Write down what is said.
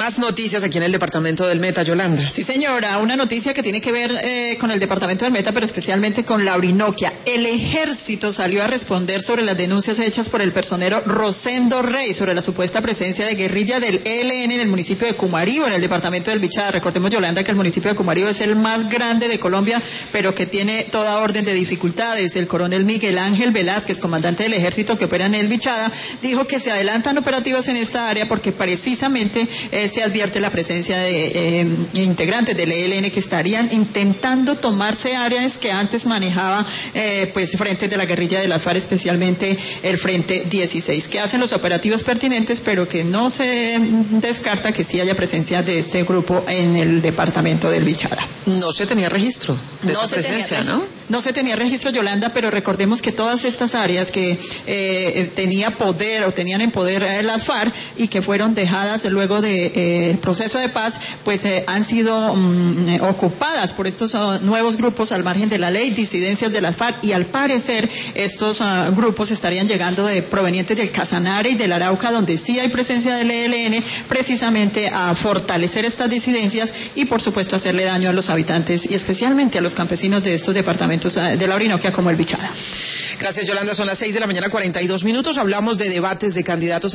Más noticias aquí en el departamento del Meta, Yolanda. Sí, señora, una noticia que tiene que ver con el departamento del Meta, pero especialmente con la Orinoquia. El ejército salió a responder sobre las denuncias hechas por el personero Rosendo Rey sobre la supuesta presencia de guerrilla del ELN en el municipio de Cumaribo, en el departamento del Bichada. Recordemos, Yolanda, que el municipio de Cumaribo es el más grande de Colombia, pero que tiene toda orden de dificultades. El coronel Miguel Ángel Velázquez, comandante del ejército que opera en el Bichada, dijo que se adelantan operativas en esta área porque precisamente se advierte la presencia de integrantes del ELN que estarían intentando tomarse áreas que antes manejaba frentes de la guerrilla de las FARC, especialmente el Frente 16, que hacen los operativos pertinentes, pero que no se descarta que sí haya presencia de este grupo en el departamento del Bichada. No se tenía registro de esa presencia, ¿no? No se tenía registro, Yolanda, pero recordemos que todas estas áreas que tenían en poder las FARC y que fueron dejadas luego de el proceso de paz, pues han sido ocupadas por estos nuevos grupos al margen de la ley, disidencias de las FARC, y al parecer estos grupos estarían llegando provenientes del Casanare y del Arauca, donde sí hay presencia del ELN, precisamente a fortalecer estas disidencias y por supuesto hacerle daño a los habitantes y especialmente a los campesinos de estos departamentos de la Orinoquia como el Bichada. Gracias, Yolanda. Son las 6:42 a.m. Hablamos de debates de candidatos